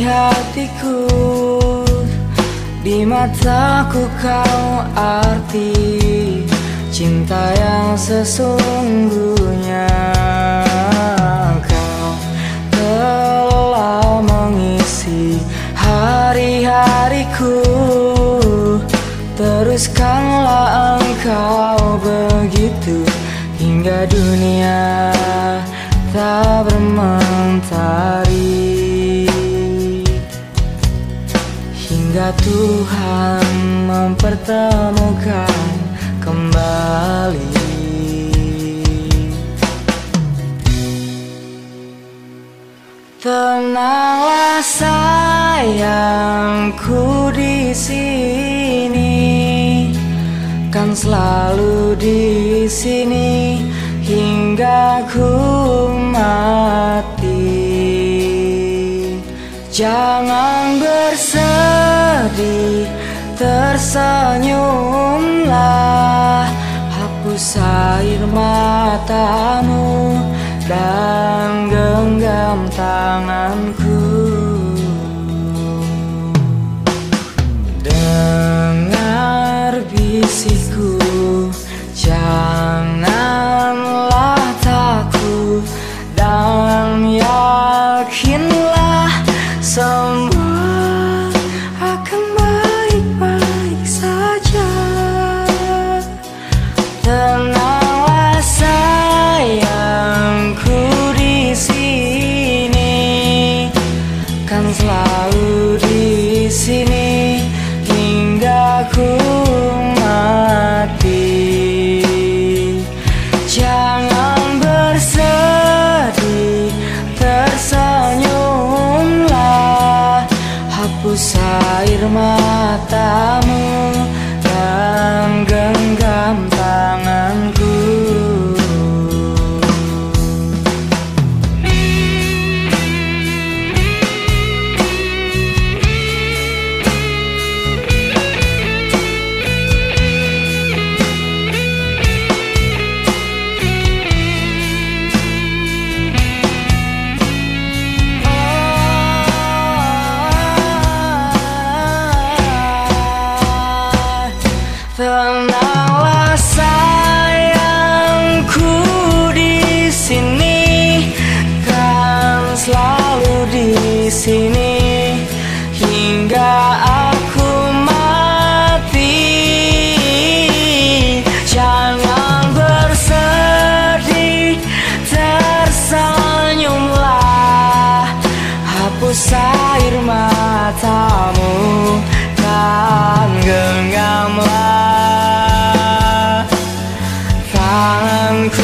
hatiku, di mataku kau arti cinta yang sesungguhnya. Kau telah mengisi hari-hariku, teruskanlah engkau begitu hingga dunia tak bermentari, hingga Tuhan mempertemukan kembali. Tenanglah sayangku, di sini kan selalu di sini hingga ku mati. Jangan bersedih, tersenyumlah, hapus air matamu dan genggam tanganku. Dengar bisikku, janganlah takut, dan yakinlah semua akan baik-baik saja. Tenanglah sayangku, di sini kan selalu di sini hingga ku mati. Jangan bersedih, tersenyumlah, hapus air matamu dan genggam tanganku. Tenanglah sayangku, di sini kan selalu di sini hingga aku mati. Jangan bersedih, tersenyumlah, hapus air matamu dan genggamlah tanganku.